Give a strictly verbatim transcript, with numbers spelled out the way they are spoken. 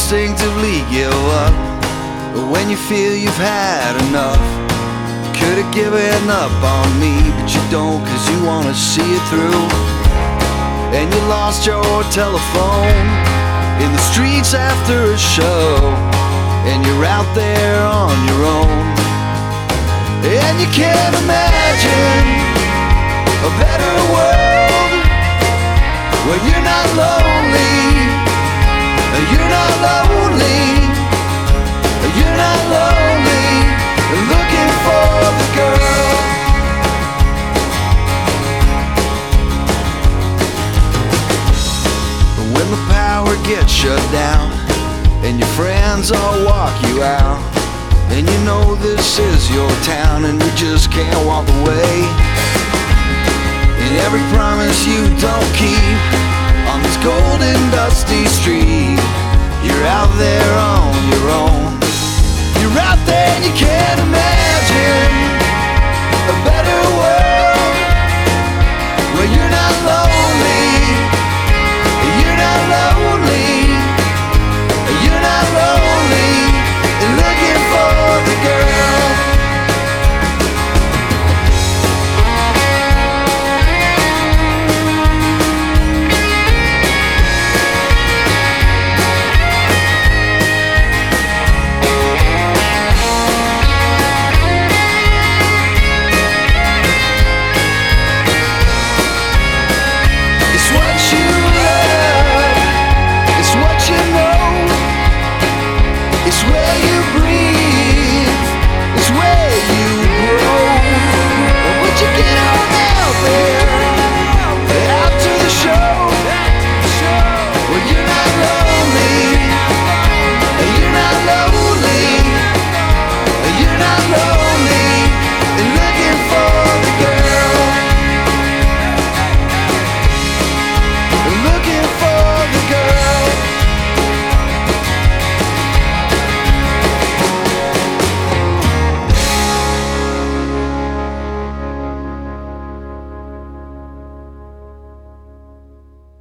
instinctively give up when you feel you've had enough. Could've given up on me, but you don't, cause you wanna see it through. And you lost your telephone in the streets after a show, and you're out there on your own. And you can't imagine a better world where you're not lonely, you're not lonely, you're not lonely, looking for the girl. When the power gets shut down and your friends all walk you out, and you know this is your town and you just can't walk away, and every promise you don't keep on this golden dusty street, you're out there on your own. You're out there and you can't imagine a better world where you're not lonely, you're not lonely, you're not lonely, looking for the girl. It's what you love, it's what you know, it's where you